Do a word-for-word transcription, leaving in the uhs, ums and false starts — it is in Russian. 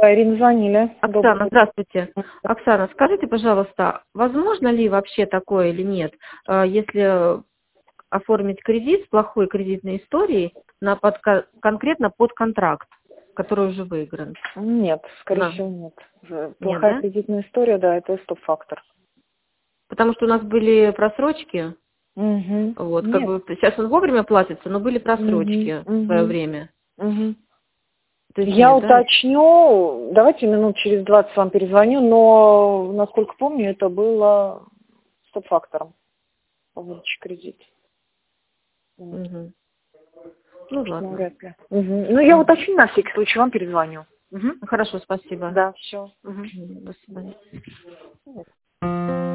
Да, Ирина, звонили. Оксана, здравствуйте. Оксана, скажите, пожалуйста, возможно ли вообще такое или нет, э, если оформить кредит с плохой кредитной историей на под, конкретно под контракт, который уже выигран? Нет, скорее На. всего, нет. Нет, Плохая да? кредитная история, да, это стоп-фактор. Потому что у нас были просрочки, Угу. вот, как Нет. бы сейчас он вовремя платится, но были Угу. просрочки в свое Угу. время. Угу. То есть Я нет, да? уточню, давайте минут через двадцать вам перезвоню, но, насколько помню, это было стоп-фактором по выдаче кредита. Вот. Угу. Ну Ну, ладно. вряд ли. Мгм. Ну, я Угу. уточню на всякий случай, вам перезвоню. Мгм. Хорошо, спасибо. Да, все. Мгм. До свидания.